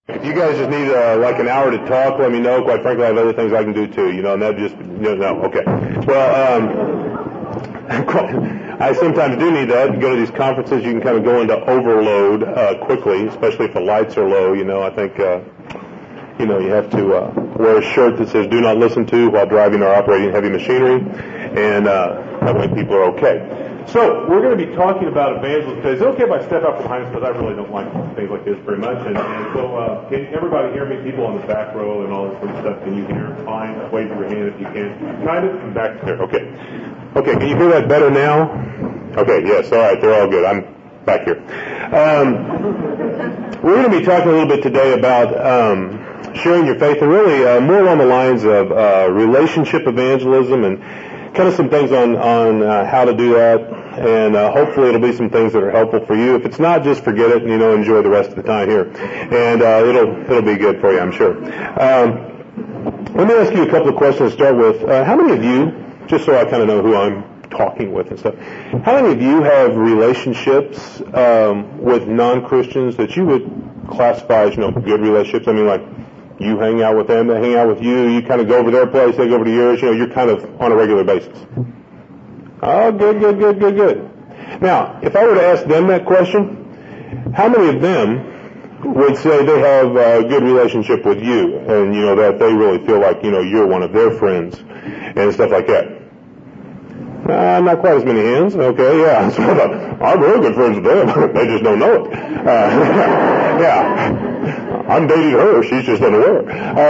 If you guys just need like an hour to talk, let me know. Quite frankly, I have other things I can do too, and that just, no, okay. Well, I sometimes do need that. You go to these conferences, you can kind of go into overload quickly, especially if the lights are low. I think, you have to wear a shirt that says "Do not listen to" while driving or operating heavy machinery, and that way people are okay. So we're going to be talking about evangelism today. Is it okay if I step out behind us, because I really don't like things like this very much? And so can everybody hear me? People on the back row and all this sort of stuff, can you hear? Fine. Wave your hand if you can. Kind of. And back there. Okay. Okay, can you hear that better now? Okay, yes. All right, they're all good. I'm back here. We're going to be talking a little bit today about sharing your faith, and really more along the lines of relationship evangelism, and kind of some things on how to do that, and hopefully it'll be some things that are helpful for you. If it's not, just forget it and enjoy the rest of the time here, and it'll be good for you, I'm sure. Let me ask you a couple of questions to start with. How many of you, just so I kind of know who I'm talking with and stuff, how many of you have relationships with non-Christians that you would classify as good relationships? I mean, like, you hang out with them, they hang out with you, you kind of go over their place, they go over to yours, you're kind of on a regular basis. Oh, good. Now, if I were to ask them that question, how many of them would say they have a good relationship with you, and that they really feel like you're one of their friends and stuff like that? Not quite as many hands. Okay, yeah. I'm real good friends with them. They just don't know it. Yeah. I'm dating her. She's just unaware.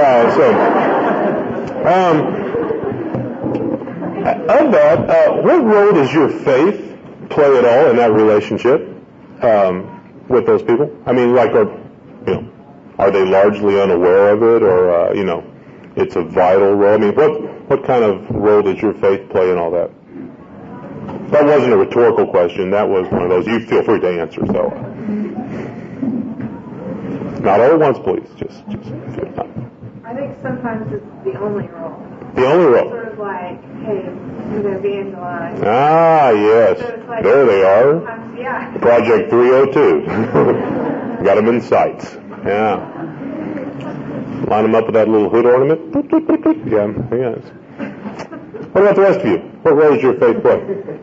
Of that, what role does your faith play at all in that relationship with those people? I mean, like, are they largely unaware of it, or it's a vital role? I mean, what kind of role does your faith play in all that? That wasn't a rhetorical question. That was one of those. You feel free to answer. So, not all at once, please. Just I think sometimes it's the only role. The only role. Sort of like, hey, you evangelize. Ah, yes. So like, there they are. Yeah. Project 302. Got them in sights. Yeah. Line them up with that little hood ornament. Yeah. Yes. What about the rest of you? What role does your faith play?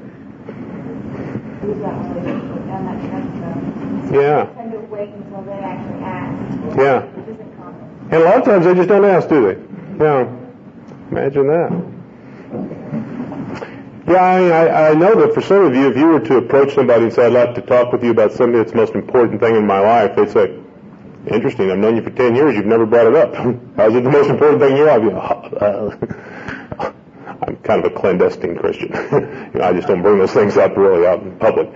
Yeah. Tend to wait until they actually ask. Yeah. And a lot of times they just don't ask, do they? Yeah. Imagine that. Yeah, I know that for some of you, if you were to approach somebody and say, I'd like to talk with you about something that's the most important thing in my life, they'd say, interesting, I've known you for 10 years, you've never brought it up. How's it the most important thing in your life? I'm kind of a clandestine Christian. I just don't bring those things up really out in public.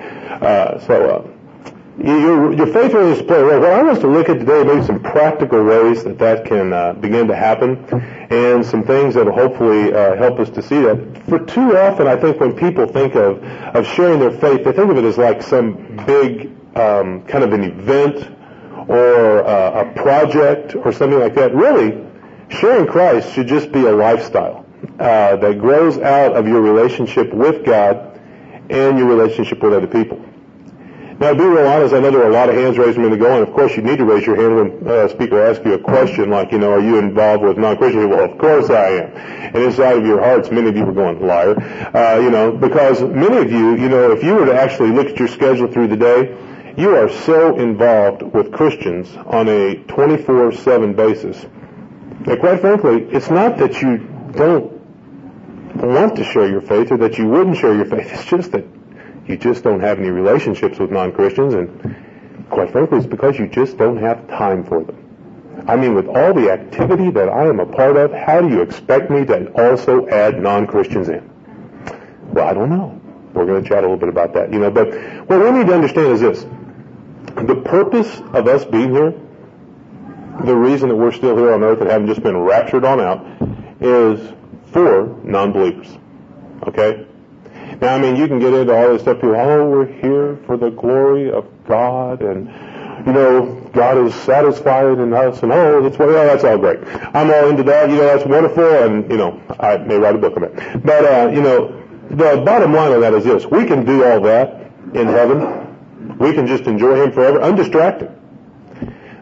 Your faith really is play a role. What I want us to look at today, maybe some practical ways that can begin to happen, and some things that will hopefully help us to see that. For too often, I think when people think of sharing their faith, they think of it as like some big kind of an event or a project or something like that. Really, sharing Christ should just be a lifestyle that grows out of your relationship with God and your relationship with other people. Now, to be real honest, I know there are a lot of hands raised a minute ago, and of course you need to raise your hand when a speaker asks you a question like, are you involved with non-Christian people? Well, of course I am. And inside of your hearts, many of you are going, liar. Because many of you, if you were to actually look at your schedule through the day, you are so involved with Christians on a 24/7 basis that, quite frankly, it's not that you don't want to share your faith or that you wouldn't share your faith. It's just that you just don't have any relationships with non-Christians, and quite frankly, it's because you just don't have time for them. I mean, with all the activity that I am a part of, how do you expect me to also add non-Christians in? Well, I don't know. We're going to chat a little bit about that, But what we need to understand is this. The purpose of us being here, the reason that we're still here on earth and haven't just been raptured on out, is for non-believers. Okay? Now, I mean, you can get into all this stuff. We're here for the glory of God, and, God is satisfied in us, and, that's all great. I'm all into that. That's wonderful, and, I may write a book on it. But, the bottom line of that is this. We can do all that in heaven. We can just enjoy Him forever, undistracted.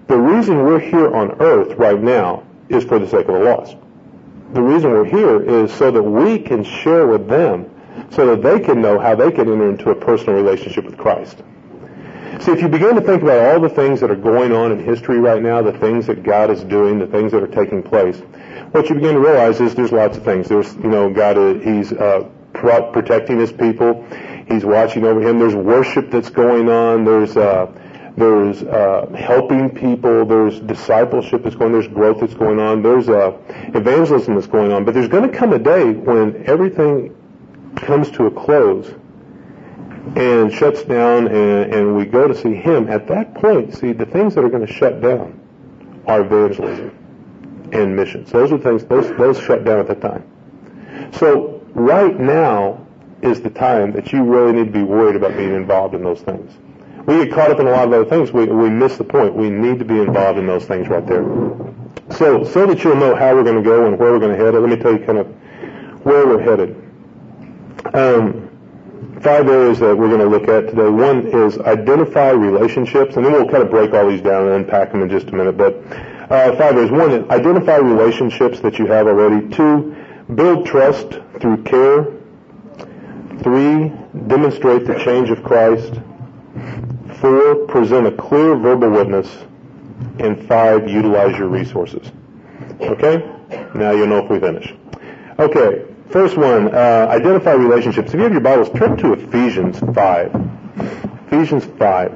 The reason we're here on earth right now is for the sake of the lost. The reason we're here is so that we can share with them, so that they can know how they can enter into a personal relationship with Christ. See, if you begin to think about all the things that are going on in history right now, the things that God is doing, the things that are taking place, what you begin to realize is there's lots of things. There's, God, He's protecting His people. He's watching over Him. There's worship that's going on. There's helping people. There's discipleship that's going on. There's growth that's going on. There's evangelism that's going on. But there's going to come a day when everything comes to a close and shuts down, and we go to see Him. At that point, see, the things that are going to shut down are evangelism and missions. Those are things, those shut down at that time. So right now is the time that you really need to be worried about being involved in those things. We get caught up in a lot of other things. We miss the point. We need to be involved in those things right there. So that you'll know how we're going to go and where we're going to head, let me tell you kind of where we're headed. 5 areas that we're going to look at today. One is identify relationships, and then we'll kind of break all these down and unpack them in just a minute. But 5 areas. 1, identify relationships that you have already. 2, build trust through care. 3, demonstrate the change of Christ. 4, present a clear verbal witness. And 5, utilize your resources. Okay? Now you'll know if we finish. Okay, first one, identify relationships. If you have your Bibles, turn to Ephesians 5. Ephesians 5.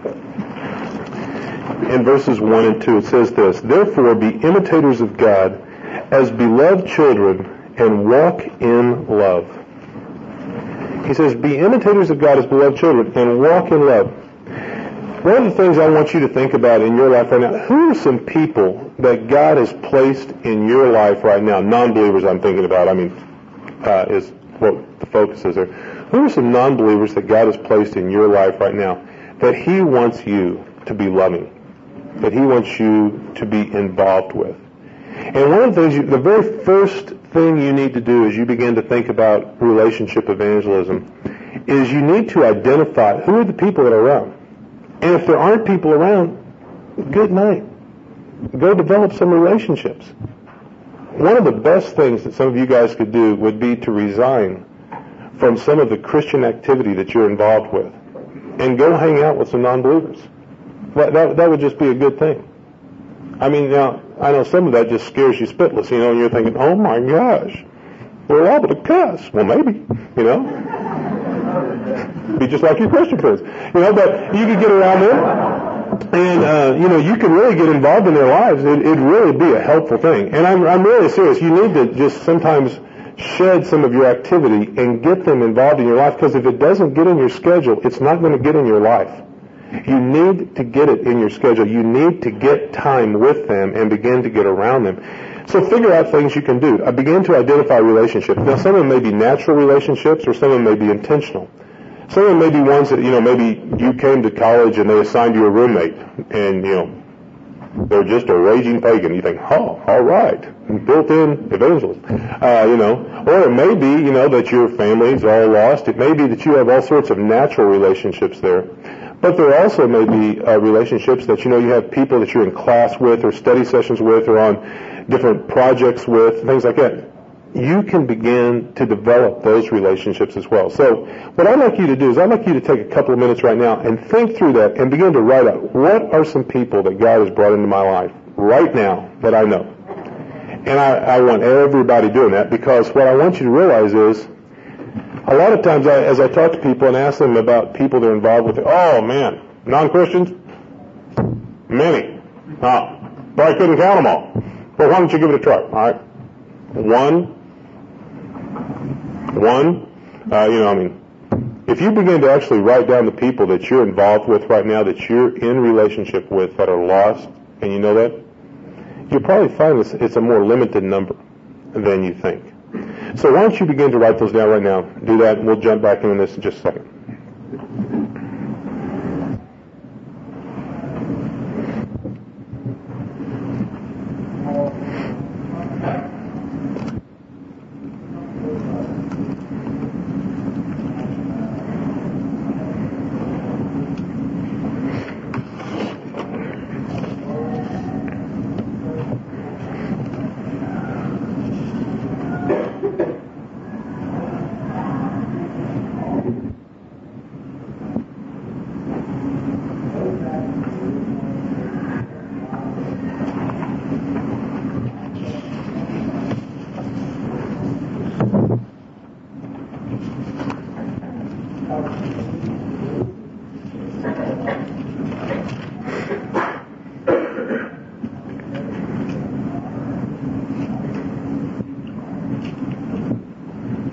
In verses 1 and 2, it says this, "Therefore be imitators of God as beloved children and walk in love." He says, be imitators of God as beloved children and walk in love. One of the things I want you to think about in your life right now, who are some people that God has placed in your life right now? Non-believers I'm thinking about, is what the focus is there. Who are some non-believers that God has placed in your life right now that He wants you to be loving, that He wants you to be involved with? And one of the things, the very first thing you need to do as you begin to think about relationship evangelism is you need to identify who are the people that are around. And if there aren't people around, good night. Go develop some relationships. One of the best things that some of you guys could do would be to resign from some of the Christian activity that you're involved with and go hang out with some non-believers. That would just be a good thing. Now, I know some of that just scares you spitless, and you're thinking, oh my gosh, we're liable to cuss. Well, maybe, Be just like your Christian friends. But you could get around them, and, you can really get involved in their lives. It'd really be a helpful thing. And I'm really serious. You need to just sometimes shed some of your activity and get them involved in your life, because if it doesn't get in your schedule, it's not going to get in your life. You need to get it in your schedule. You need to get time with them and begin to get around them. So figure out things you can do. I begin to identify relationships. Now, some of them may be natural relationships, or some of them may be intentional. Some of them may be ones that, maybe you came to college and they assigned you a roommate, and, they're just a raging pagan. You think, oh, all right, built-in evangelism. Or it may be, that your family's all lost. It may be that you have all sorts of natural relationships there. But there also may be relationships that, you have people that you're in class with or study sessions with or on different projects with, things like that. You can begin to develop those relationships as well. So what I'd like you to do is I'd like you to take a couple of minutes right now and think through that and begin to write out, what are some people that God has brought into my life right now that I know? And I want everybody doing that, because what I want you to realize is, a lot of times as I talk to people and ask them about people they're involved with, oh man, non-Christians? Many. Probably couldn't count them all. Well, why don't you give it a try? All right. One. If you begin to actually write down the people that you're involved with right now, that you're in relationship with, that are lost, and you know that, you'll probably find it's a more limited number than you think. So why don't you begin to write those down right now? Do that, and we'll jump back into this in just a second.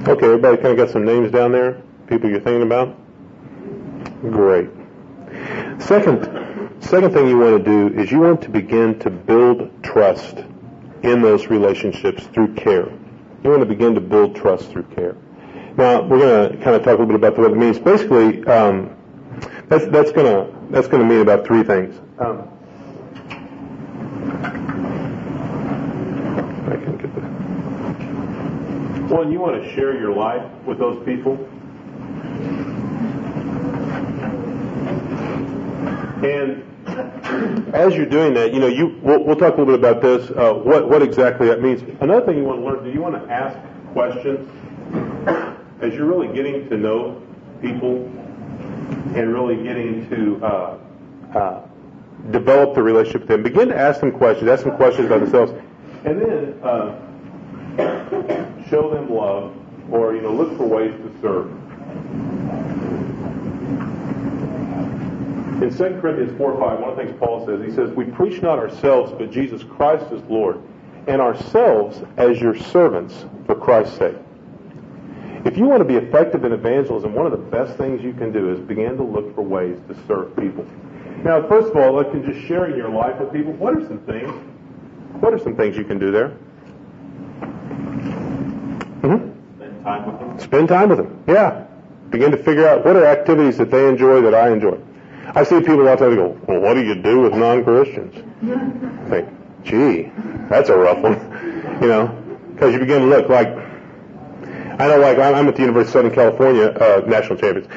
Okay, everybody kind of got some names down there? People you're thinking about? Great. Second thing you want to do is you want to begin to build trust in those relationships through care. You want to begin to build trust through care. Now, we're going to kind of talk a little bit about what it means. Basically, that's going to mean about three things. I can get that. One, you want to share your life with those people. And as you're doing that, we'll talk a little bit about this, what exactly that means. Another thing you want to learn, do you want to ask questions as you're really getting to know people and really getting to develop the relationship with them? Begin to ask them questions about themselves, and then show them love, or look for ways to serve. In 2 Corinthians 4:5, one of the things Paul says, he says, "We preach not ourselves, but Jesus Christ as Lord, and ourselves as your servants for Christ's sake." If you want to be effective in evangelism, one of the best things you can do is begin to look for ways to serve people. Now, first of all, like in just sharing your life with people, what are some things you can do there? Spend time with them. Spend time with them, yeah. Begin to figure out what are activities that they enjoy that I enjoy. I see people a lot of times go, "Well, what do you do with non-Christians?" I think, gee, that's a rough one. Because you begin to look like, I know, like I'm at the University of Southern California, national champions.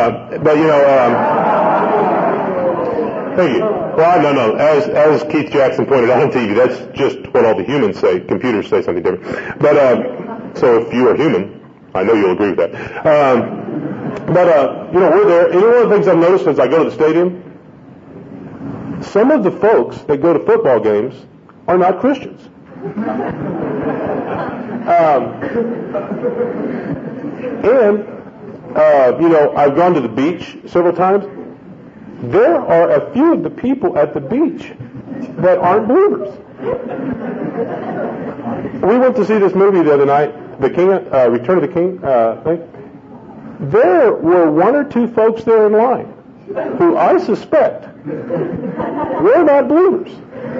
Thank you. Well, no. As Keith Jackson pointed out on TV, that's just what all the humans say. Computers say something different. But so if you are human, I know you'll agree with that. We're there. And one of the things I've noticed as I go to the stadium, some of the folks that go to football games are not Christians. I've gone to the beach several times. There are a few of the people at the beach that aren't believers. We went to see this movie the other night, The King, Return of the King thing. There were one or two folks there in line who I suspect were not believers.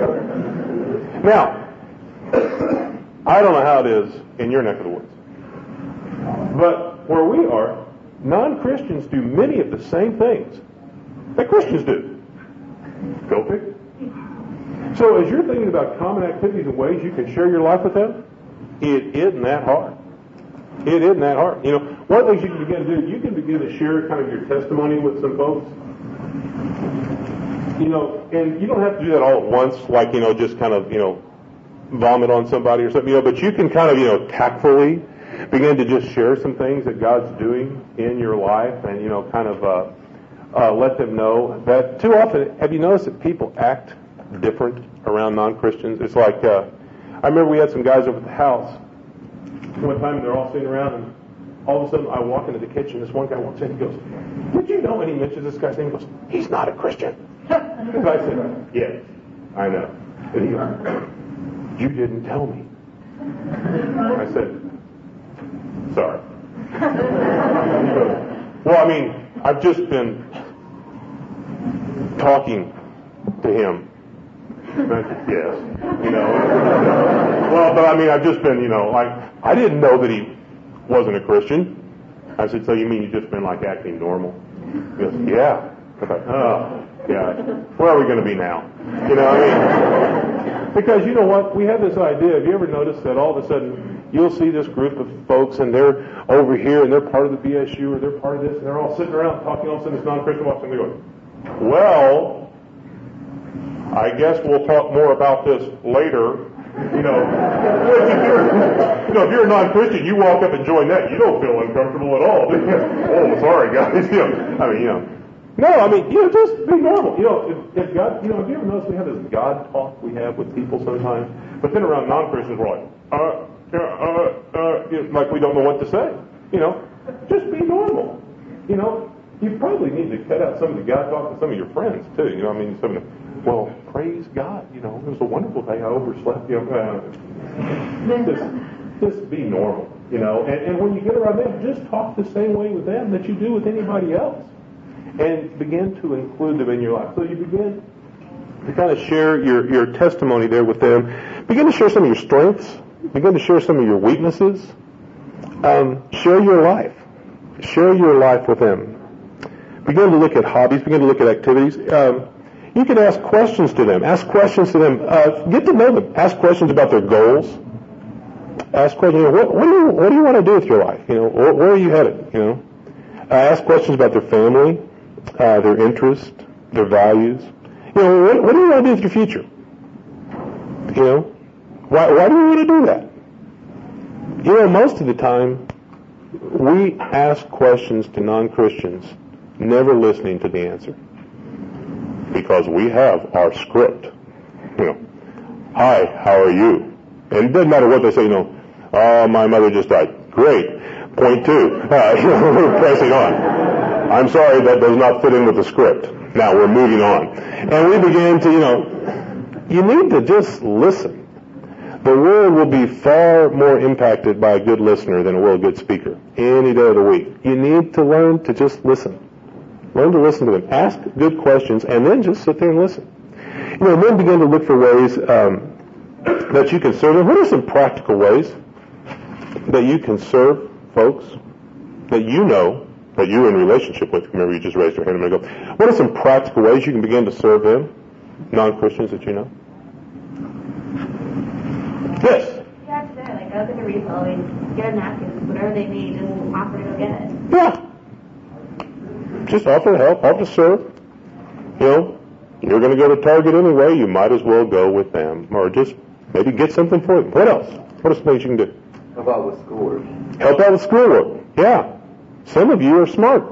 Now, I don't know how it is in your neck of the woods, but where we are, non-Christians do many of the same things that Christians do. Go figure. So as you're thinking about common activities and ways you can share your life with them, it isn't that hard. It isn't that hard. One of the things you can begin to do, you can begin to share kind of your testimony with some folks. And you don't have to do that all at once, like, just kind of, vomit on somebody or something, but you can kind of, tactfully begin to just share some things that God's doing in your life and, kind of let them know that too often, have you noticed that people act different around non-Christians? It's like, I remember we had some guys over at the house one time, they're all sitting around, and all of a sudden I walk into the kitchen, this one guy walks in and goes, "Did you know?" And he mentions this guy's name, he goes, "He's not a Christian." And I said, "Yes, I know." And he goes, "You didn't tell me." I said, "Sorry." He goes, "Well, I've just been talking to him." And I said, "Yes, Well, but I've just been, I didn't know that he wasn't a Christian." I said, "So you mean you've just been like acting normal?" He goes, "Yeah." I thought, "Oh, yeah. Where are we going to be now?" Because you know what? We have this idea. Have you ever noticed that all of a sudden you'll see this group of folks and they're over here and they're part of the BSU or they're part of this and they're all sitting around talking, all of a sudden this non-Christian walks in and they go, "Well, I guess we'll talk more about this later." If you're a non-Christian, you walk up and join that, you don't feel uncomfortable at all. "Oh, sorry, guys." No, just be normal. If God, have you ever noticed we have this God talk we have with people sometimes? But then around non-Christians, we're like, like we don't know what to say. Just be normal. You probably need to cut out some of the God talk with some of your friends too. Well, praise God. It was a wonderful day. I overslept. Just be normal. You know, and when you get around them, just talk the same way with them that you do with anybody else. And begin to include them in your life. So you begin to kind of share your testimony there with them. Begin to share some of your strengths. Begin to share some of your weaknesses. Share your life. Share your life with them. Begin to look at hobbies. Begin to look at activities. You can ask questions to them. Ask questions to them. Get to know them. Ask questions about their goals. Ask questions. What do you want to do with your life? You know, where are you headed? You know, ask questions about their family, their interests, their values. You know, what do you want to do with your future? You know, why do you want to do that? You know, most of the time, we ask questions to non-Christians, never listening to the answer. Because we have our script. You know, hi, how are you? And it doesn't matter what they say, you know, oh, my mother just died. Great. Point 2. We're pressing on. I'm sorry, that does not fit in with the script. Now we're moving on. And we begin to, you know, you need to just listen. The world will be far more impacted by a good listener than it will a good speaker any day of the week. You need to learn to just listen. Learn to listen to them. Ask good questions, and then just sit there and listen. You know, then begin to look for ways that you can serve them. What are some practical ways that you can serve folks that you know, that you're in relationship with? Remember, you just raised your hand a minute ago. What are some practical ways you can begin to serve them, non-Christians that you know? Yes? Yeah, today, like, go to the refill, get a napkin, whatever they need, just offer to go get it. Yeah. Just offer to help, offer to serve. You know, you're going to go to Target anyway, you might as well go with them. Or just maybe get something for them. What else? What are some things you can do? Help out with schoolwork. Help out with schoolwork. Yeah. Some of you are smart.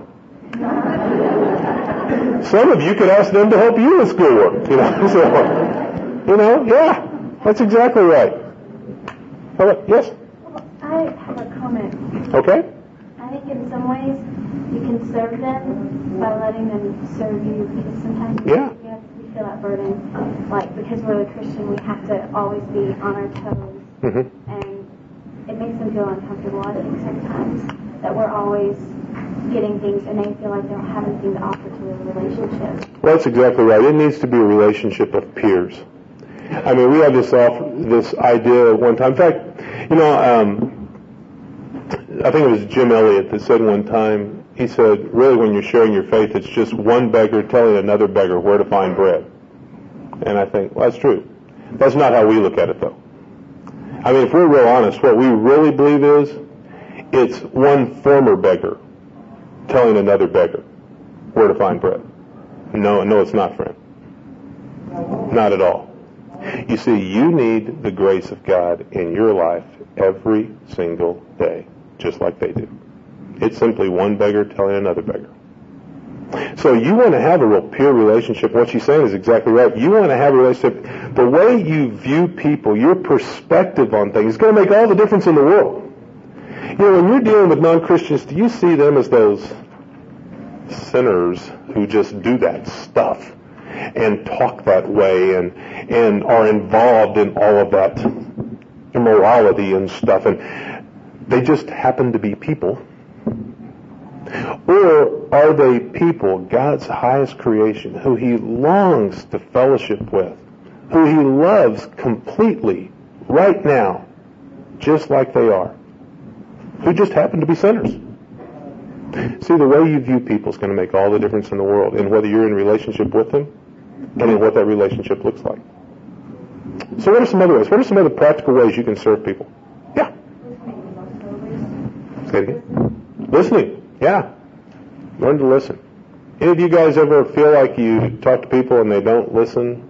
Some of you could ask them to help you with schoolwork. You know, so, you know, yeah. That's exactly right. Yes? I have a comment. Okay. I think in some ways you can serve them by letting them serve you, because sometimes we feel that burden. Like, because we're a Christian, we have to always be on our toes. Mm-hmm. And it makes them feel uncomfortable, I think, sometimes, that we're always getting things and they feel like they don't have anything to offer to the relationship. Well, that's exactly right. It needs to be a relationship of peers. I mean, we had this idea at one time. In fact, you know, I think it was Jim Elliot that said one time, he said, really when you're sharing your faith, it's just one beggar telling another beggar where to find bread. And I think, well, that's true. That's not how we look at it, though. I mean, if we're real honest, what we really believe is, it's one former beggar telling another beggar where to find bread. No, it's not, friend. Not at all. You see, you need the grace of God in your life every single day, just like they do. It's simply one beggar telling another beggar. So you want to have a real peer relationship. What she's saying is exactly right. You want to have a relationship. The way you view people, your perspective on things, is going to make all the difference in the world. You know, when you're dealing with non-Christians, do you see them as those sinners who just do that stuff and talk that way and are involved in all of that immorality and stuff, and they just happen to be people? Or are they people, God's highest creation, who He longs to fellowship with, who He loves completely right now, just like they are, who just happen to be sinners? See, the way you view people is going to make all the difference in the world, in whether you're in relationship with them and in what that relationship looks like. So what are some other ways? What are some other practical ways you can serve people? Yeah. Say it again. Listening. Yeah. Learn to listen. Any of you guys ever feel like you talk to people and they don't listen?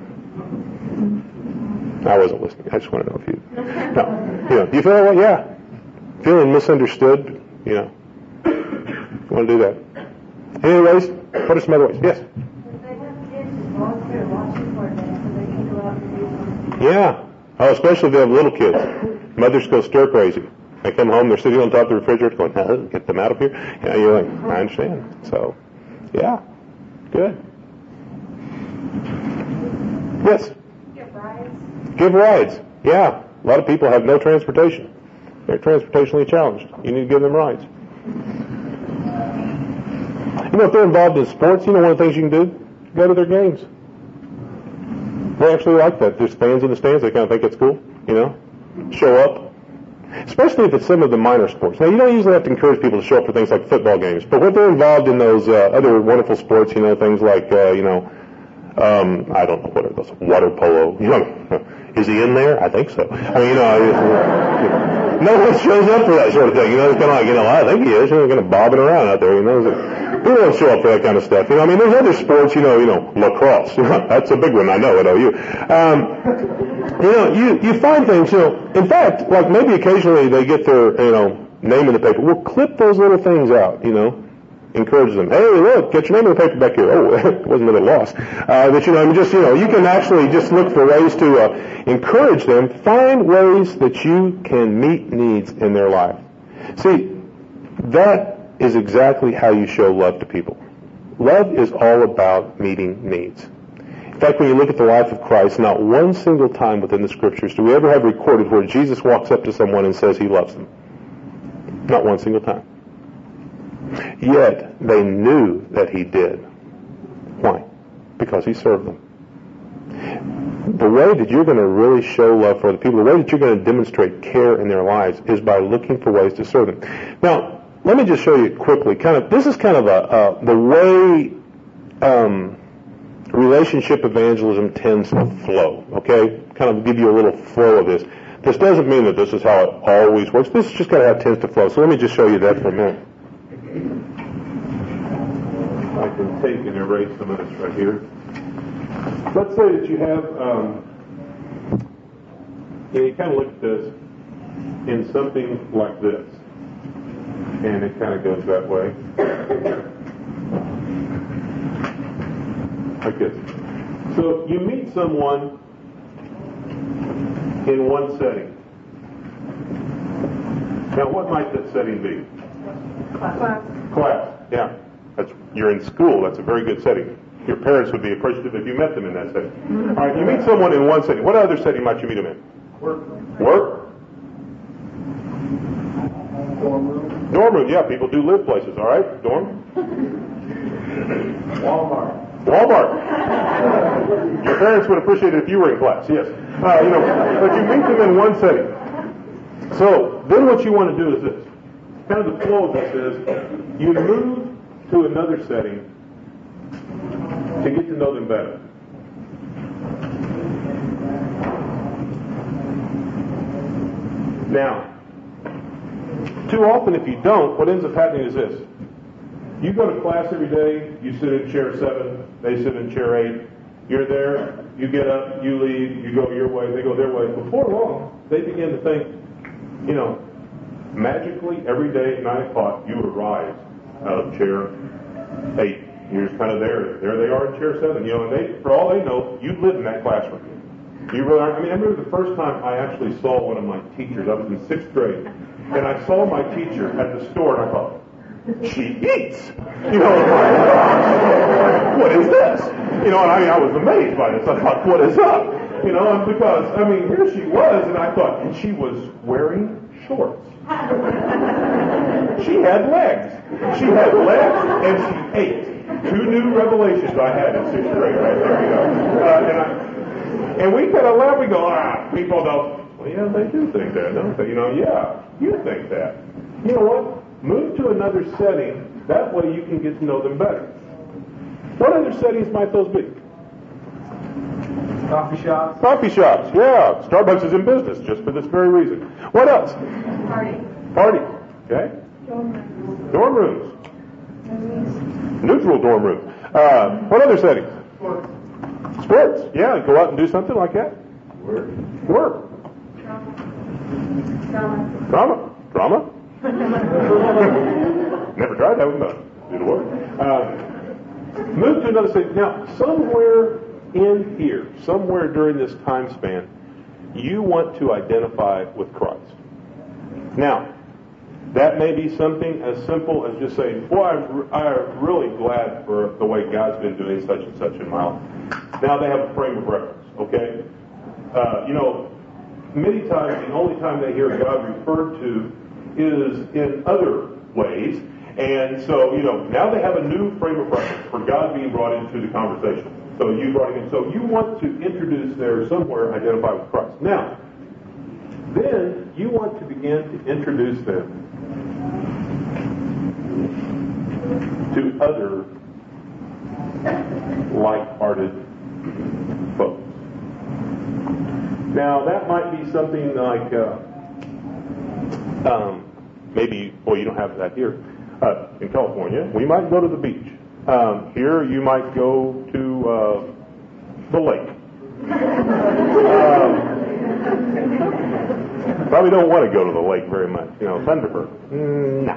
I wasn't listening. I just want to know if you... No. You know, do you feel like, yeah, feeling misunderstood? You know. You want to do that. Any ways? What are some other ways? Yes? Yeah. Oh, especially if they have little kids. Mothers go stir crazy. They come home, they're sitting on top of the refrigerator going, no, get them out of here. You know, you're like, I understand. So, yeah. Good. Yes? Give rides. Give rides. Yeah. A lot of people have no transportation. They're transportationally challenged. You need to give them rides. You know, if they're involved in sports, you know one of the things you can do? Go to their games. They actually like that. There's fans in the stands. They kind of think it's cool, you know. Show up. Especially if it's some of the minor sports. Now, you don't usually have to encourage people to show up for things like football games. But when they're involved in those other wonderful sports, you know, things like, I don't know, what are those? Water polo. You know, is he in there? I think so. I mean, no one shows up for that sort of thing. You know, it's kind of like, I think he is. Kind of bobbing around out there, you know. People don't show up for that kind of stuff. You know, I mean, there's other sports, you know, lacrosse. That's a big one, I know at OU. You find things, in fact, like maybe occasionally they get their, name in the paper. We'll clip those little things out, encourage them. Hey, look, get your name in the paper back here. Oh, it wasn't a loss. But, you can actually just look for ways to encourage them. Find ways that you can meet needs in their life. See, that is exactly how you show love to people. Love is all about meeting needs. In fact, when you look at the life of Christ, not one single time within the Scriptures do we ever have recorded where Jesus walks up to someone and says he loves them. Not one single time. Yet, they knew that he did. Why? Because he served them. The way that you're going to really show love for other people, the way that you're going to demonstrate care in their lives is by looking for ways to serve them. Now, let me just show you quickly. This is kind of the way relationship evangelism tends to flow. Okay, kind of give you a little flow of this. This doesn't mean that this is how it always works. This is just kind of how it tends to flow. So let me just show you that for a minute. I can take and erase some of this right here. Let's say that you have, you kind of look at this in something like this. And it kind of goes that way. Like this. So you meet someone in one setting. Now what might that setting be? Class. Yeah. You're in school. That's a very good setting. Your parents would be appreciative if you met them in that setting. All right, you meet someone in one setting. What other setting might you meet them in? Work? Dorm room, yeah, people do live places, all right? Dorm? Walmart. Your parents would appreciate it if you were in class, yes. But you meet them in one setting. So, then what you want to do is this. Kind of the flow of this is, you move to another setting to get to know them better. Now, too often, if you don't, what ends up happening is this. You go to class every day, you sit in chair 7, they sit in chair 8, you're there, you get up, you leave, you go your way, they go their way. Before long, they begin to think, magically every day at 9 o'clock, you arrive out of chair 8. You're just kind of there. There they are in chair 7. And they, for all they know, you live in that classroom. You really aren't. I remember the first time I actually saw one of my teachers. I was in 6th grade. And I saw my teacher at the store, and I thought, she eats. What is this? And I was amazed by this. I thought, what is up? And because, here she was, and I thought, and she was wearing shorts. She had legs. She had legs, and she ate. 2 new revelations I had in 6th grade right there, and we kind of laugh. We go, people don't. Well, yeah, they do think that, don't they? Yeah, you think that. You know what? Move to another setting. That way you can get to know them better. What other settings might those be? Coffee shops. Coffee shops, yeah. Starbucks is in business just for this very reason. What else? Party. Okay. Dorm rooms. Neutral dorm room. What other settings? Sports. Yeah, go out and do something like that. Work. Drama. Never tried that one, but it'll work. Move to another city. Now, somewhere in here, somewhere during this time span, you want to identify with Christ. Now, that may be something as simple as just saying, boy, I'm really glad for the way God's been doing such and such in my life. Now they have a frame of reference, okay? many times the only time they hear God referred to is in other ways. And so, now they have a new frame of reference for God being brought into the conversation. So you brought him in. So you want to introduce there somewhere, identify with Christ. Now, then you want to begin to introduce them to other like-hearted folks. Now, that might be something like, maybe, you don't have that here. In California, we might go to the beach. Here, you might go to the lake. Probably don't want to go to the lake very much. Thunderbird. No.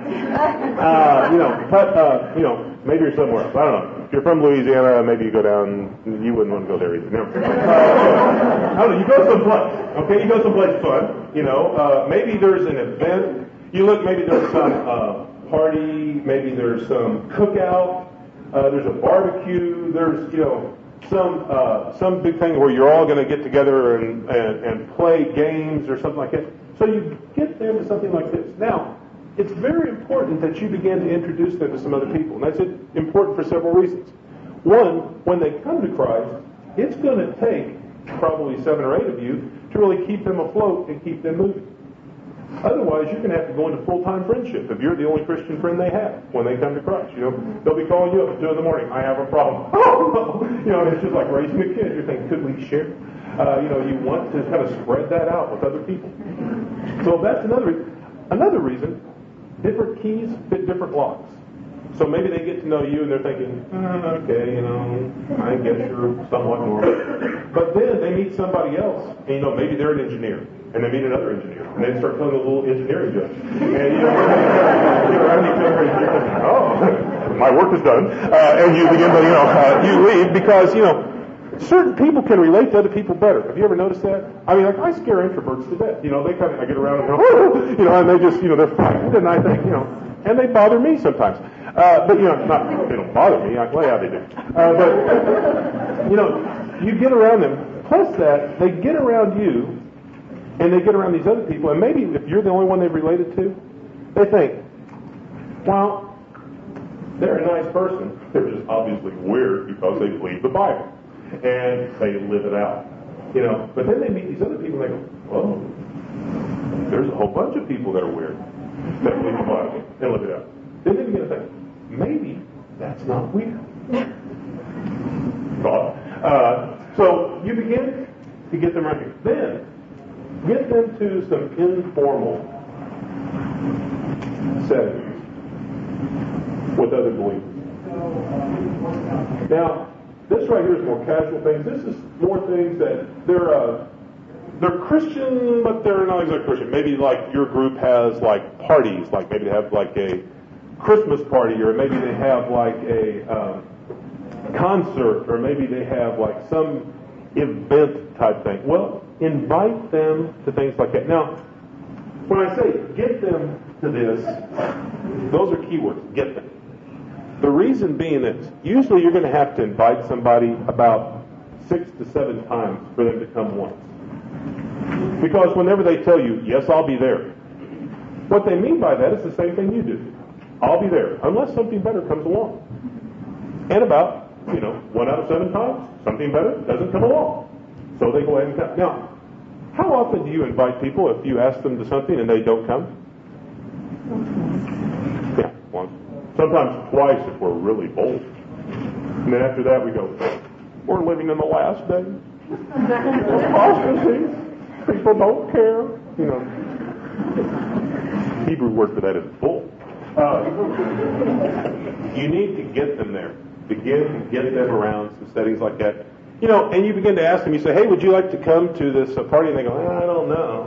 Maybe you're somewhere else. I don't know. If you're from Louisiana, maybe you go down. You wouldn't want to go there either. No. I don't know. You go someplace. Okay, you go someplace fun. Maybe there's an event. You look. Maybe there's some party. Maybe there's some cookout. There's a barbecue. There's some big thing where you're all going to get together and play games or something like that. So you get them to something like this. Now, it's very important that you begin to introduce them to some other people. And that's important for several reasons. One, when they come to Christ, it's going to take probably 7 or 8 of you to really keep them afloat and keep them moving. Otherwise, you're going to have to go into full-time friendship if you're the only Christian friend they have when they come to Christ. They'll be calling you up at 2 in the morning. I have a problem. It's just like raising a kid. You're thinking, could we share? You want to kind of spread that out with other people. So that's another reason. Different keys fit different locks. So maybe they get to know you and they're thinking, okay, I guess you're somewhat normal. But then they meet somebody else, and maybe they're an engineer. And they meet another engineer, and they start telling a little engineering joke. And my work is done. And you begin to, you leave because, certain people can relate to other people better. Have you ever noticed that? I mean, I scare introverts to death. They kind of, I get around and go, and they just, they're frightened, and I think, and they bother me sometimes. But, they don't bother me. Well, yeah, they do. But, you get around them. Plus that, they get around you, and they get around these other people, and maybe if you're the only one they've related to, they think, well, they're a nice person. They're just obviously weird because they believe the Bible. And they live it out. But then they meet these other people, and they go, whoa, there's a whole bunch of people that are weird that believe the Bible and live it out. Then they begin to think, maybe that's not weird. So you begin to get them right here. Then, get them to some informal settings with other believers. Now, this right here is more casual things. This is more things that they're Christian, but they're not exactly Christian. Maybe like your group has like parties, like maybe they have like a Christmas party, or maybe they have like a concert, or maybe they have like some event type thing. Well, invite them to things like that. Now, when I say get them to this, those are keywords, get them. The reason being is, usually you're going to have to invite somebody about 6 to 7 times for them to come once. Because whenever they tell you, yes, I'll be there, what they mean by that is the same thing you do. I'll be there, unless something better comes along. And about, 1 out of 7 times, something better doesn't come along. So they go ahead and come. Now, how often do you invite people if you ask them to something and they don't come? Yeah, once. Sometimes twice if we're really bold. And then after that we go, we're living in the last days. Apostasy. People don't care. Hebrew word for that is bull. You need to get them there. Begin to get them around some settings like that. And you begin to ask them, you say, hey, would you like to come to this party? And they go, I don't know.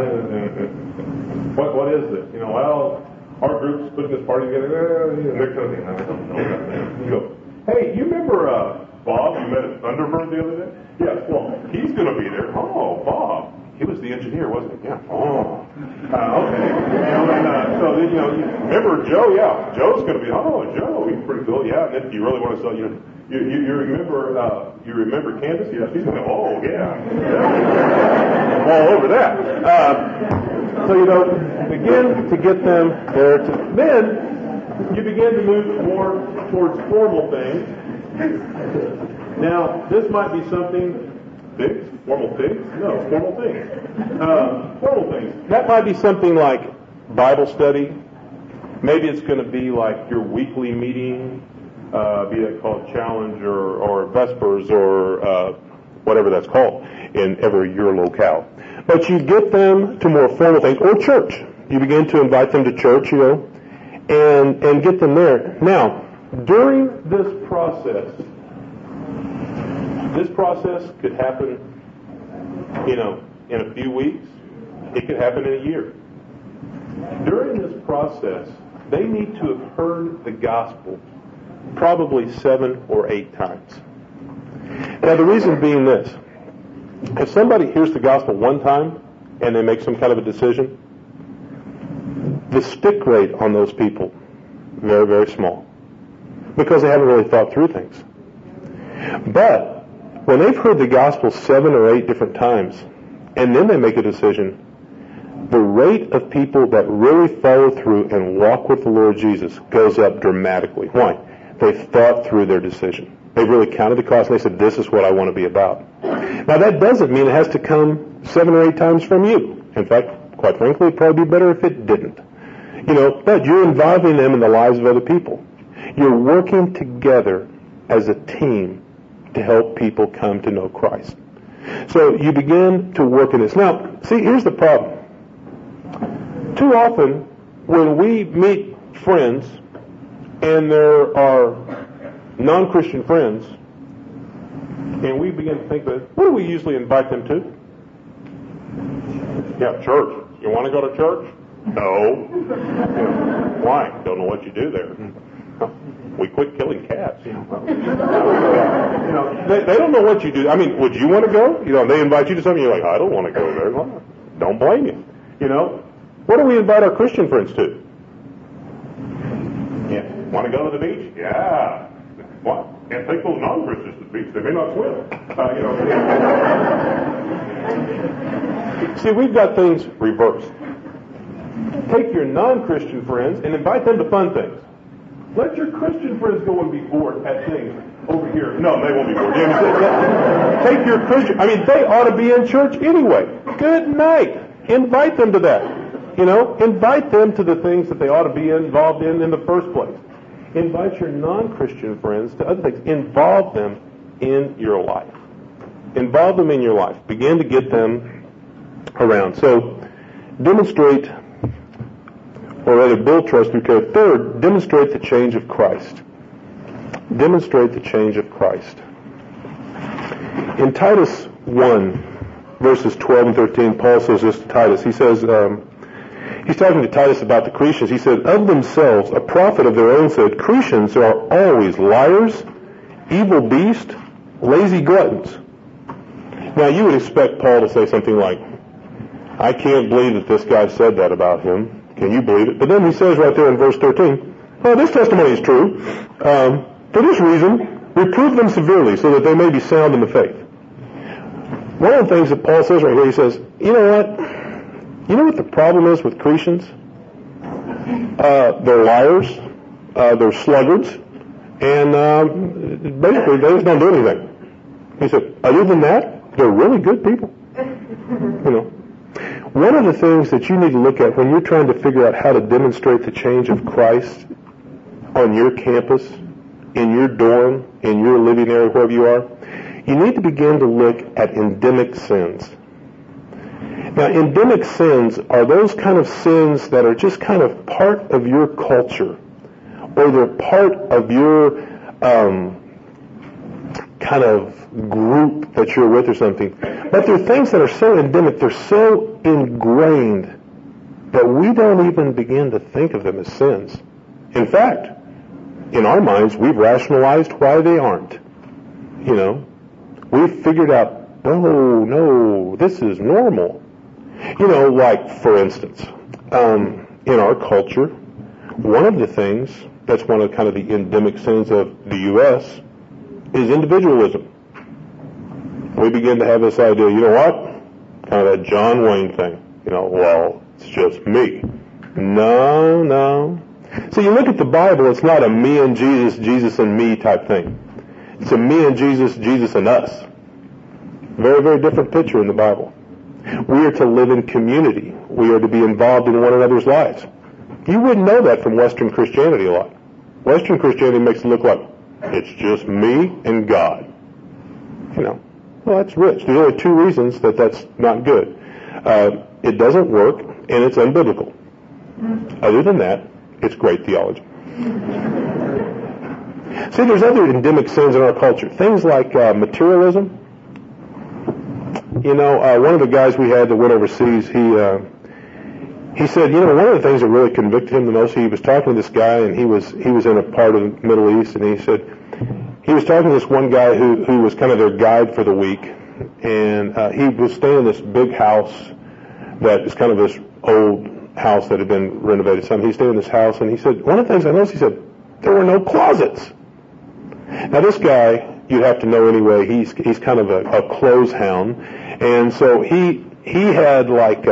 What is it? Well, our group's putting this party together. And they're kind of thinking, I don't know. You go, hey, you remember Bob you met at Thunderbird the other day? Yes, well, he's going to be there. Oh, Bob. He was the engineer, wasn't he? Yeah. Oh. Okay. So then, you remember Joe? Yeah. Joe's going to be, Joe, he's pretty cool. Yeah. And if you really want to sell, you remember Candace? Yeah. She's going to, yeah. all over that. So, begin to get them there. Then you begin to move more towards formal things. Now, this might be something big. Formal things? No, formal things. Formal things. That might be something like Bible study. Maybe it's going to be like your weekly meeting, be it called Challenge or Vespers or whatever that's called in your locale. But you get them to more formal things, or church. You begin to invite them to church, and get them there. Now, during this process could happen, in a few weeks. It could happen in a year. During this process, they need to have heard the gospel probably 7 or 8 times. Now, the reason being this. If somebody hears the gospel one time and they make some kind of a decision, the stick rate on those people, very, very small. Because they haven't really thought through things. But when they've heard the gospel 7 or 8 different times, and then they make a decision, the rate of people that really follow through and walk with the Lord Jesus goes up dramatically. Why? They've thought through their decision. They've really counted the cost and they said, this is what I want to be about. Now that doesn't mean it has to come 7 or 8 times from you. In fact, quite frankly, it'd probably be better if it didn't. But you're involving them in the lives of other people. You're working together as a team to help people come to know Christ. So you begin to work in this. Now, see, here's the problem. Too often, when we meet friends, and there are non-Christian friends, and we begin to think that, what do we usually invite them to? Yeah, church. You want to go to church? No. Why? Don't know what you do there. We quit killing cats. They don't know what you do. I mean, would you want to go? They invite you to something, you're like, I don't want to go there. Well, don't blame you. What do we invite our Christian friends to? Yeah. Want to go to the beach? Yeah. What? Can't take those non-Christians to the beach. They may not swim. See, we've got things reversed. Take your non-Christian friends and invite them to fun things. Let your Christian friends go and be bored at things over here. No, they won't be bored. Take your Christian... they ought to be in church anyway. Good night. Invite them to that. Invite them to the things that they ought to be involved in the first place. Invite your non-Christian friends to other things. Involve them in your life. Involve them in your life. Begin to get them around. So, demonstrate... or rather build trust through care. Third, demonstrate the change of Christ. Demonstrate the change of Christ. In Titus 1, verses 12 and 13, Paul says this to Titus. He says, he's talking to Titus about the Cretans. He said, of themselves, a prophet of their own said, Cretans are always liars, evil beasts, lazy gluttons. Now, you would expect Paul to say something like, I can't believe that this guy said that about him. Can you believe it? But then he says right there in verse 13, well, this testimony is true. For this reason, reprove them severely so that they may be sound in the faith. One of the things that Paul says right here, he says, you know what? You know what the problem is with Cretans? They're liars, they're sluggards, and basically they just don't do anything. He said, other than that, they're really good people. One of the things that you need to look at when you're trying to figure out how to demonstrate the change of Christ on your campus, in your dorm, in your living area, wherever you are, you need to begin to look at endemic sins. Now, endemic sins are those kind of sins that are just kind of part of your culture, or they're part of your kind of group that you're with or something. But they're things that are so endemic, they're so ingrained that we don't even begin to think of them as sins. In fact, in our minds, we've rationalized why they aren't. We've figured out, no, this is normal. Like, for instance, in our culture, one of the things that's one of kind of the endemic sins of the U.S. is individualism. We begin to have this idea, you know what? kind of that John Wayne thing. Well, it's just me. No. So you look at the Bible, it's not a me and Jesus, Jesus and me type thing. It's a me and Jesus, Jesus and us. Very, very different picture in the Bible. We are to live in community. We are to be involved in one another's lives. You wouldn't know that from Western Christianity a lot. Western Christianity makes it look like it's just me and God. Well, that's rich. There's only two reasons that that's not good. It doesn't work, and it's unbiblical. Other than that, it's great theology. See, there's other endemic sins in our culture. Things like materialism. One of the guys we had that went overseas, he said, one of the things that really convicted him the most, he was talking to this guy, and he was in a part of the Middle East, and he said, he was talking to this one guy who was kind of their guide for the week, and he was staying in this big house that is kind of this old house that had been renovated some. He stayed in this house, and he said, one of the things I noticed, he said, there were no closets. Now this guy, you'd have to know anyway, he's kind of a clothes hound, and so he would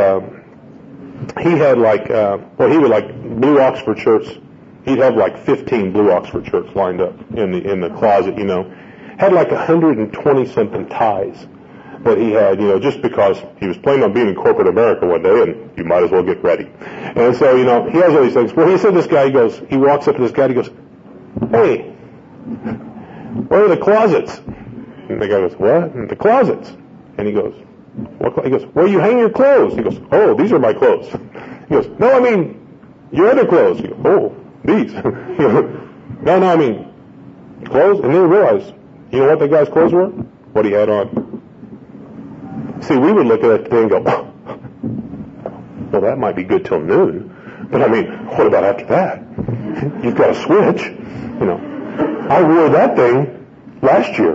like blue Oxford shirts. He'd have like 15 blue Oxford shirts lined up in the closet, Had like 120 something ties that he had, just because he was planning on being in corporate America one day, and you might as well get ready. And so, he has all these things. Well, he said this guy, he walks up to this guy, he goes, hey, where are the closets? And the guy goes, what? The closets. And he goes, what? He goes, where you hang your clothes? He goes, oh, these are my clothes. He goes, no, I mean, your other clothes. He goes, oh, these. No, I mean, clothes. And then he realized, you know what the guy's clothes were? What he had on. See, we would look at that today and go, oh, well, that might be good till noon. But I mean, what about after that? You've got to switch. I wore that thing last year.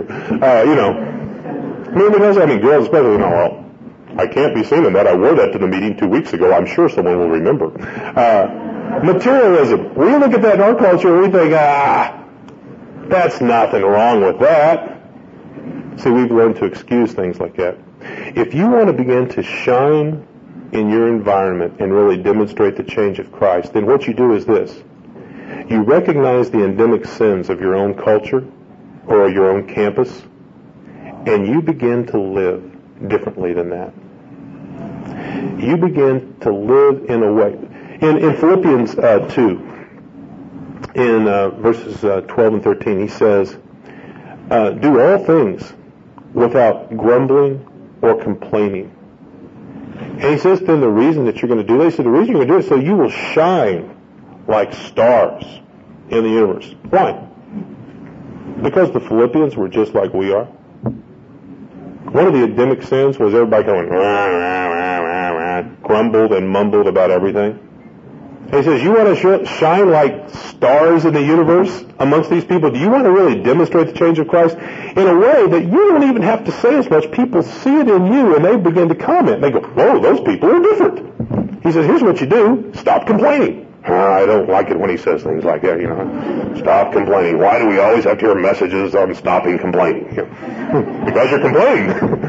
Girls especially, well, I can't be seen in that. I wore that to the meeting 2 weeks ago. I'm sure someone will remember. Materialism. We look at that in our culture and we think, that's nothing wrong with that. See, we've learned to excuse things like that. If you want to begin to shine in your environment and really demonstrate the change of Christ, then what you do is this. You recognize the endemic sins of your own culture or your own campus, and you begin to live differently than that. You begin to live in a way. In Philippians 2, in verses 12 and 13, he says, do all things without grumbling or complaining. And he says then the reason that you're going to do that, he said the reason you're going to do it is so you will shine like stars in the universe. Why? Because the Philippians were just like we are. One of the endemic sins was everybody going, grumbled and mumbled about everything. And he says, you want to shine like stars in the universe amongst these people? Do you want to really demonstrate the change of Christ in a way that you don't even have to say as much? People see it in you and they begin to comment. They go, whoa, those people are different. He says, here's what you do. Stop complaining. I don't like it when he says things like that, Stop complaining. Why do we always have to hear messages on stopping complaining? Because you're complaining.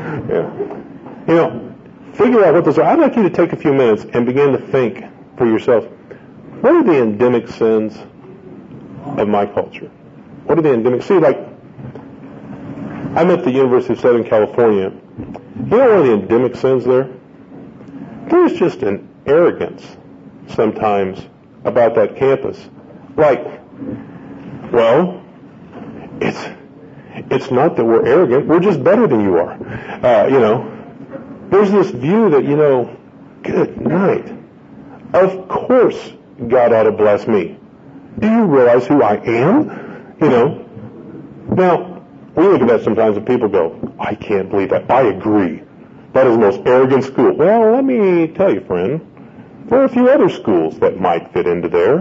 Figure out what those are. I'd like you to take a few minutes and begin to think for yourself. What are the endemic sins of my culture? What are the endemic? See, like, I'm at the University of Southern California. One of the endemic sins there? There's just an arrogance sometimes about that campus. Like, well, it's not that we're arrogant. We're just better than you are. There's this view that, good night. Of course God ought to bless me. Do you realize who I am? Now, we look at that sometimes and people go, I can't believe that. I agree. That is the most arrogant school. Well, let me tell you, friend, there are a few other schools that might fit into there.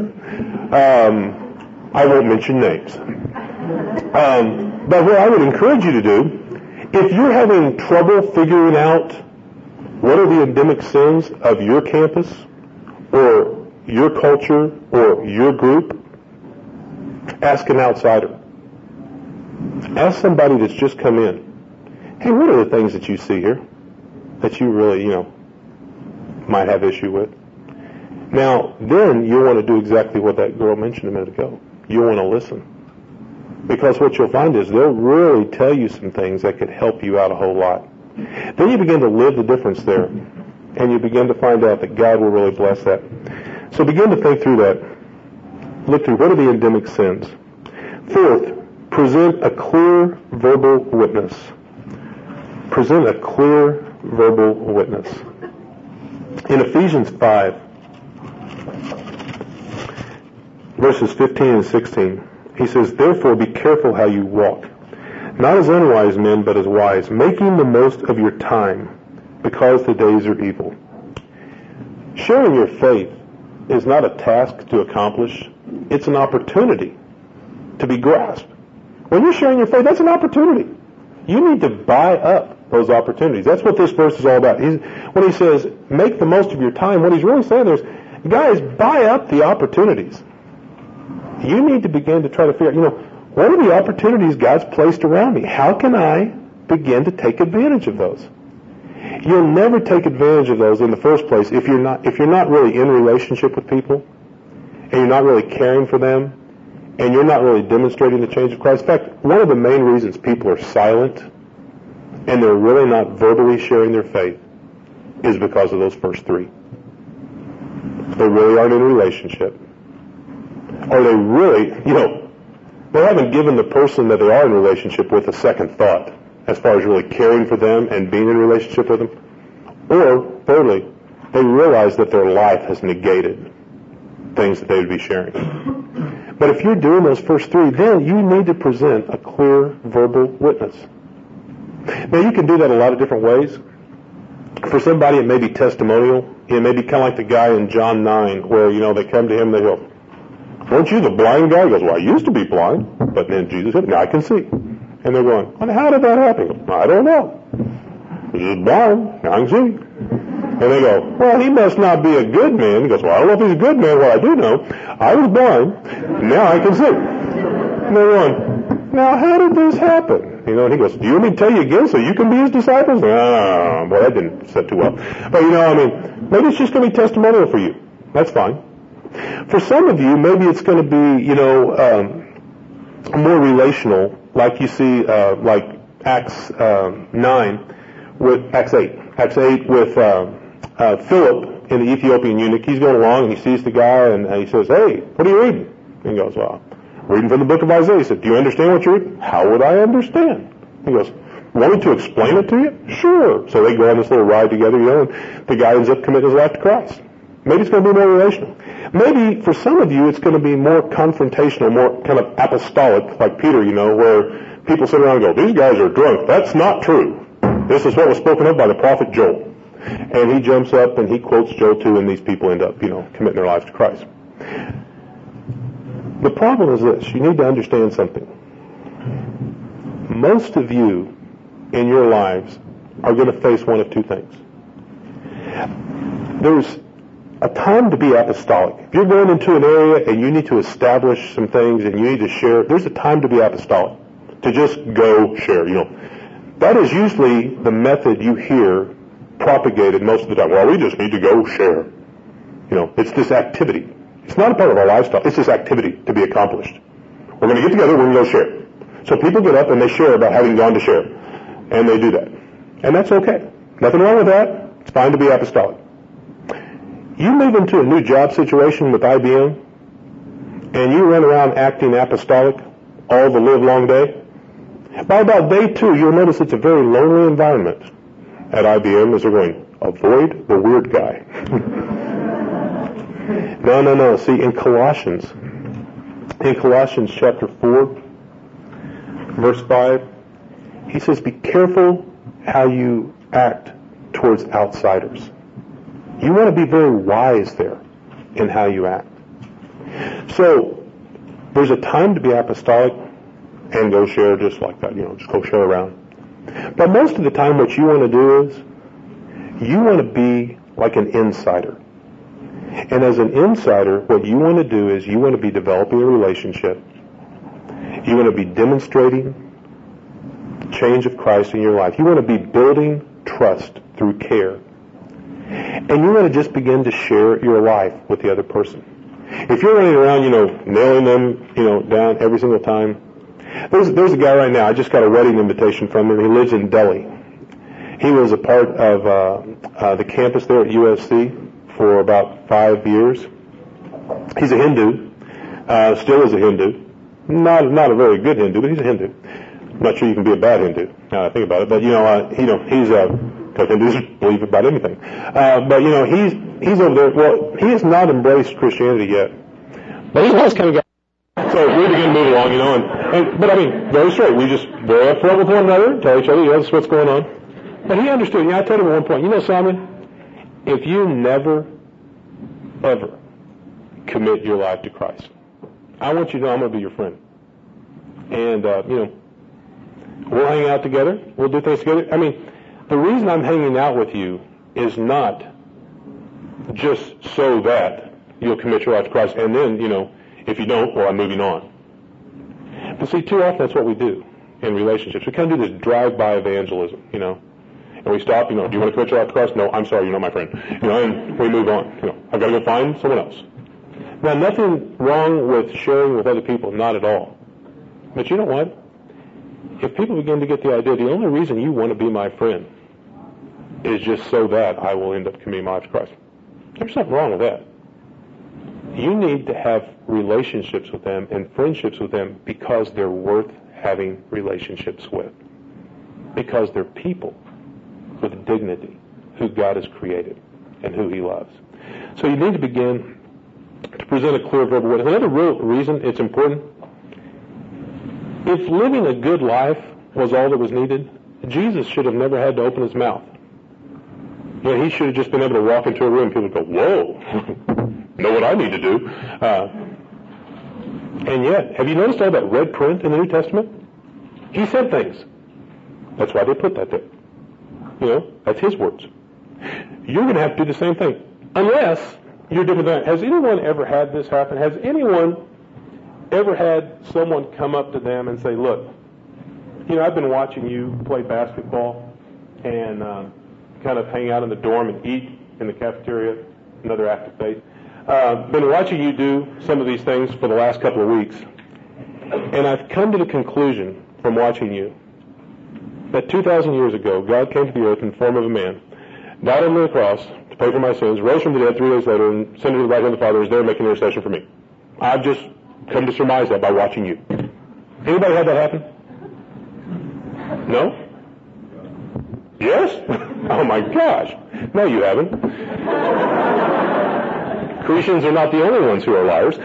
I won't mention names. But what I would encourage you to do, if you're having trouble figuring out what are the endemic sins of your campus or your culture or your group, ask an outsider. Ask somebody that's just come in. Hey, what are the things that you see here? that you really, might have issue with. Now, then you want to do exactly what that girl mentioned a minute ago. You want to listen. Because what you'll find is they'll really tell you some things that could help you out a whole lot. Then you begin to live the difference there. And you begin to find out that God will really bless that. So begin to think through that. Look through what are the endemic sins. Fourth, present a clear verbal witness. Present a clear verbal witness. In Ephesians 5, verses 15 and 16, he says, "Therefore be careful how you walk, not as unwise men, but as wise, making the most of your time, because the days are evil." Sharing your faith is not a task to accomplish. It's an opportunity to be grasped. When you're sharing your faith, that's an opportunity. You need to buy up those opportunities. That's what this verse is all about. When he says, make the most of your time, what he's really saying there is, guys, buy up the opportunities. You need to begin to try to figure out, what are the opportunities God's placed around me? How can I begin to take advantage of those? You'll never take advantage of those in the first place if you're not really in relationship with people, and you're not really caring for them, and you're not really demonstrating the change of Christ. In fact, one of the main reasons people are silent and they're really not verbally sharing their faith is because of those first three. They really aren't in a relationship. Or they really, they haven't given the person that they are in a relationship with a second thought as far as really caring for them and being in a relationship with them. Or, thirdly, they realize that their life has negated things that they would be sharing. But if you're doing those first three, then you need to present a clear verbal witness. Now, you can do that a lot of different ways. For somebody, it may be testimonial. It may be kind of like the guy in John 9 where, they come to him and they go, "Weren't you the blind guy?" He goes, "Well, I used to be blind." But then Jesus said, "Now I can see." And they're going, "Well, how did that happen?" "I don't know. He was blind. Now I can see." And they go, "Well, he must not be a good man." He goes, "Well, I don't know if he's a good man. What I do know, I was blind. Now I can see." And they're going, "Now how did this happen?" And he goes, "Do you want me to tell you again so you can be his disciples?" "Oh, boy, that didn't set too well." But maybe it's just going to be testimonial for you. That's fine. For some of you, maybe it's going to be, more relational, like you see, like Acts 9 with Acts 8 with Philip and the Ethiopian eunuch. He's going along and he sees the guy and he says, "Hey, what are you reading?" And he goes, "Well, reading from the book of Isaiah." He said, "Do you understand what you're reading?" "How would I understand?" He goes, "Want me to explain it to you?" "Sure." So they go on this little ride together, and the guy ends up committing his life to Christ. Maybe it's going to be more relational. Maybe for some of you it's going to be more confrontational, more kind of apostolic, like Peter, where people sit around and go, "These guys are drunk. That's not true. This is what was spoken of by the prophet Joel." And he jumps up and he quotes Joel 2, and these people end up, committing their lives to Christ. The problem is this. You need to understand something. Most of you in your lives are going to face one of two things. There's a time to be apostolic. If you're going into an area and you need to establish some things and you need to share, there's a time to be apostolic. To just go share, That is usually the method you hear propagated most of the time. Well, we just need to go share. It's this activity. It's not a part of our lifestyle. It's this activity to be accomplished. We're going to get together, we're going to go share. So people get up and they share about having gone to share. And they do that. And that's okay. Nothing wrong with that. It's fine to be apostolic. You move into a new job situation with IBM, and you run around acting apostolic all the live long day. By about day 2, you'll notice it's a very lonely environment at IBM as they're going, avoid the weird guy. No. See, in Colossians chapter 4, verse 5, he says, be careful how you act towards outsiders. You want to be very wise there in how you act. So, there's a time to be apostolic and go share just like that, just go share around. But most of the time what you want to do is, you want to be like an insider. And as an insider, what you want to do is you want to be developing a relationship. You want to be demonstrating the change of Christ in your life. You want to be building trust, through care. And you want to just begin to share your life with the other person. If you're running around, nailing them, down every single time. There's a guy right now, I just got a wedding invitation from him. He lives in Delhi. He was a part of the campus there at USC for about 5 years. He's a Hindu, still is a Hindu. Not a very good Hindu, but he's a Hindu. I'm not sure you can be a bad Hindu, now I think about it. But, he's because Hindus believe about anything. But, he's over there. Well, he has not embraced Christianity yet. But he's a nice kind of guy. So we begin to move along, but very straight. We just we're upfront with one another, tell each other, this is what's going on. But he understood. I told him at one point, Simon, if you never, ever commit your life to Christ, I want you to know I'm going to be your friend. And, we'll hang out together. We'll do things together. The reason I'm hanging out with you is not just so that you'll commit your life to Christ, and then, if you don't, well, I'm moving on. But see, too often that's what we do in relationships. We kind of do this drive-by evangelism, and we stop, do you want to commit your life to Christ? No, I'm sorry, you're not my friend. And we move on. I've got to go find someone else. Now, nothing wrong with sharing with other people, not at all. But you know what? If people begin to get the idea, the only reason you want to be my friend is just so that I will end up committing my life to Christ. There's nothing wrong with that. You need to have relationships with them and friendships with them because they're worth having relationships with. Because they're people with dignity who God has created and who He loves. So you need to begin to present a clear verbal witness. Another real reason it's important, if living a good life was all that was needed, Jesus should have never had to open His mouth. He should have just been able to walk into a room and people would go, whoa, know what I need to do. And yet, have you noticed all that red print in the New Testament? He said things. That's why they put that there. That's His words. You're going to have to do the same thing. Unless you're different than that. Has anyone ever had this happen? Has anyone ever had someone come up to them and say, look, I've been watching you play basketball and kind of hang out in the dorm and eat in the cafeteria, another act of faith. Been watching you do some of these things for the last couple of weeks. And I've come to the conclusion from watching you that 2,000 years ago, God came to the earth in the form of a man, died on the cross to pay for my sins, rose from the dead 3 days later, and ascended to the right hand of the Father, is there making intercession for me. I've just come to surmise that by watching you. Anybody had that happen? No? Yes? Oh my gosh. No, you haven't. Christians are not the only ones who are liars.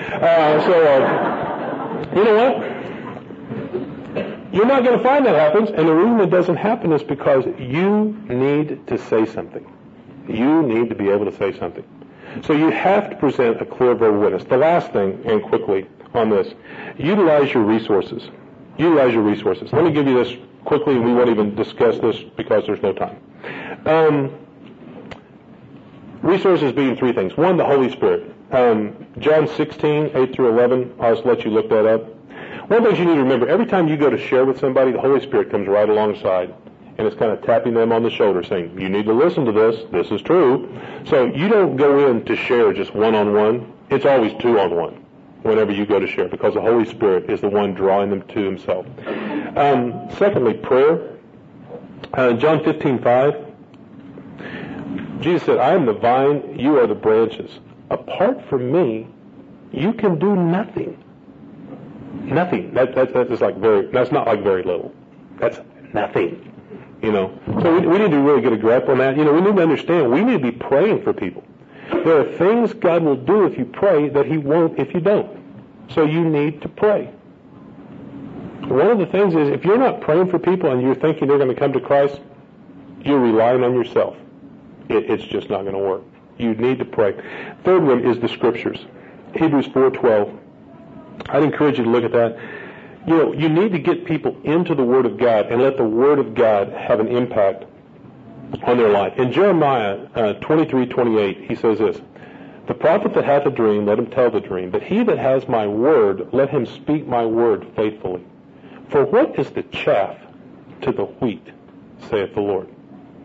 You know what? You're not going to find that happens, and the reason it doesn't happen is because you need to say something. You need to be able to say something. So you have to present a clear verbal witness. The last thing, and quickly on this, utilize your resources. Utilize your resources. Let me give you this quickly, and we won't even discuss this because there's no time. Resources being 3 things. 1, the Holy Spirit. John 16, 8 through 11, I'll just let you look that up. One of the things you need to remember, every time you go to share with somebody, the Holy Spirit comes right alongside, and it's kind of tapping them on the shoulder, saying, you need to listen to this. This is true. So you don't go in to share just one-on-one. It's always 2-on-1 whenever you go to share, because the Holy Spirit is the one drawing them to Himself. Secondly, prayer. John 15:5. Jesus said, I am the vine, you are the branches. Apart from me, you can do nothing. Nothing. That's not like very little. That's nothing. So we need to really get a grip on that. We need to understand, we need to be praying for people. There are things God will do if you pray that He won't if you don't. So you need to pray. One of the things is, if you're not praying for people and you're thinking they're going to come to Christ, you're relying on yourself. It's just not going to work. You need to pray. Third one is the Scriptures. Hebrews 4:12. I'd encourage you to look at that. You need to get people into the Word of God and let the Word of God have an impact on their life. In Jeremiah 23:28, he says this, the prophet that hath a dream, let him tell the dream. But he that has my word, let him speak my word faithfully. For what is the chaff to the wheat, saith the Lord?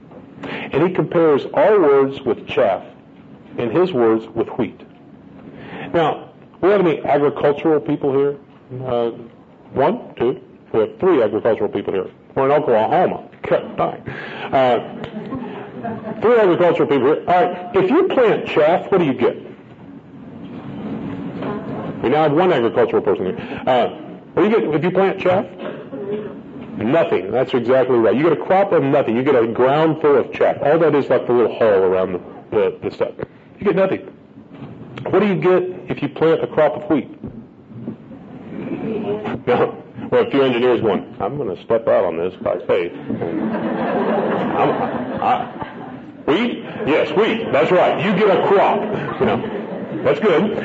And he compares our words with chaff and his words with wheat. Now, we have any agricultural people here? 1, 2, we have 3 agricultural people here. We're in Oklahoma. 3 agricultural people here. All right, if you plant chaff, what do you get? We now have 1 agricultural person here. What do you get if you plant chaff? Nothing. That's exactly right. You get a crop of nothing. You get a ground full of chaff. All that is like the little hull around the stuff. You get nothing. What do you get if you plant a crop of wheat? No. Well, a few engineers going, I'm going to step out on this by faith. Wheat? Yes, wheat. That's right. You get a crop. That's good.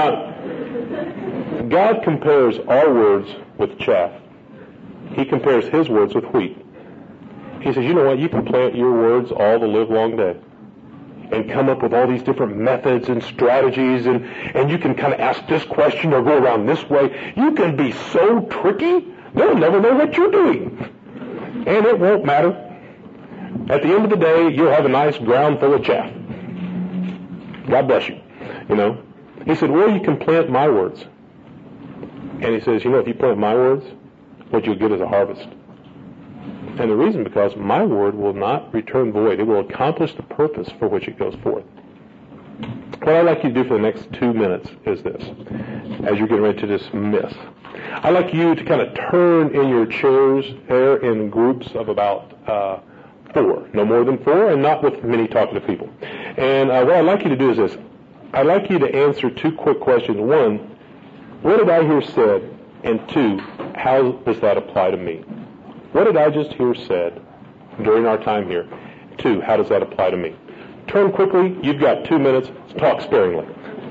God compares our words with chaff. He compares his words with wheat. He says, you know what? You can plant your words all the live long day and come up with all these different methods and strategies, and you can kind of ask this question or go around this way. You can be so tricky, they'll never know what you're doing. And it won't matter. At the end of the day, you'll have a nice ground full of chaff. God bless you. He said, or you can plant my words. And he says, if you plant my words, what you'll get is a harvest. And the reason, because my word will not return void. It will accomplish the purpose for which it goes forth. What I'd like you to do for the next 2 minutes is this, as you're getting ready to dismiss. I'd like you to kind of turn in your chairs there in groups of about 4, no more than 4, and not with many talkative people. And what I'd like you to do is this. I'd like you to answer 2 quick questions. 1, what did I hear said? And 2, how does that apply to me? What did I just hear said during our time here? 2, how does that apply to me? Turn quickly. You've got 2 minutes. Talk sparingly.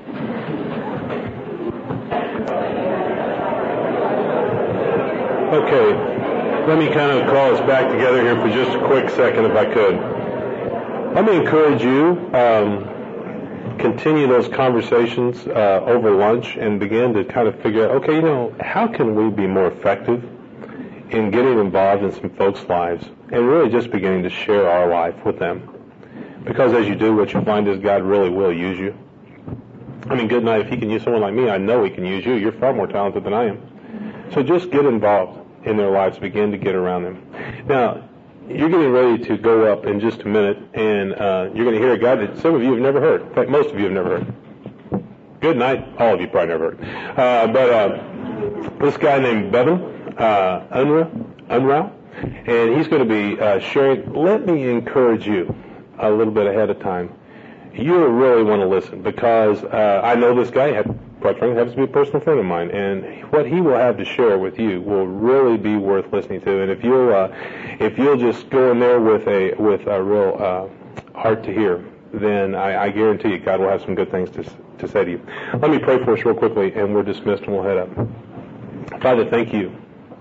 Okay, let me kind of call us back together here for just a quick second if I could. Let me encourage you, continue those conversations over lunch and begin to kind of figure out, okay, how can we be more effective in getting involved in some folks' lives and really just beginning to share our life with them. Because as you do, what you find is God really will use you. Good night. If he can use someone like me, I know he can use you. You're far more talented than I am. So just get involved in their lives. Begin to get around them. Now, you're getting ready to go up in just a minute, and you're going to hear a guy that some of you have never heard. In fact, most of you have never heard. Good night. All of you probably never heard. But this guy named Bevan Unruh, and he's going to be sharing. Let me encourage you a little bit ahead of time. You really want to listen, because I know this guy, quite frankly, happens to be a personal friend of mine, and what he will have to share with you will really be worth listening to. And if you'll just go in there with a real heart to hear, then I guarantee you God will have some good things to say to you. Let me pray for us real quickly, and we're dismissed, and we'll head up. Father, thank you.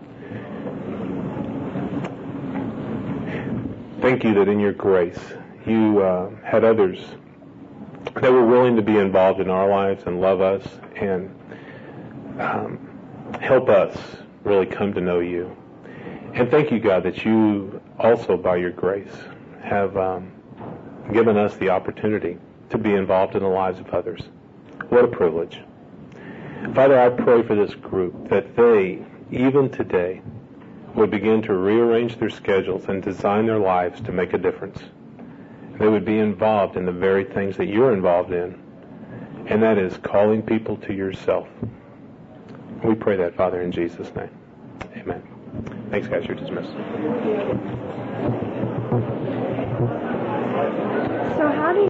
Thank you that in your grace you had others that were willing to be involved in our lives and love us and help us really come to know you. And thank you, God, that you also, by your grace, have given us the opportunity to be involved in the lives of others. What a privilege. Father, I pray for this group that they, even today, would begin to rearrange their schedules and design their lives to make a difference. They would be involved in the very things that you're involved in, and that is calling people to yourself. We pray that, Father, in Jesus' name. Amen. Thanks, guys. You're dismissed. So how do you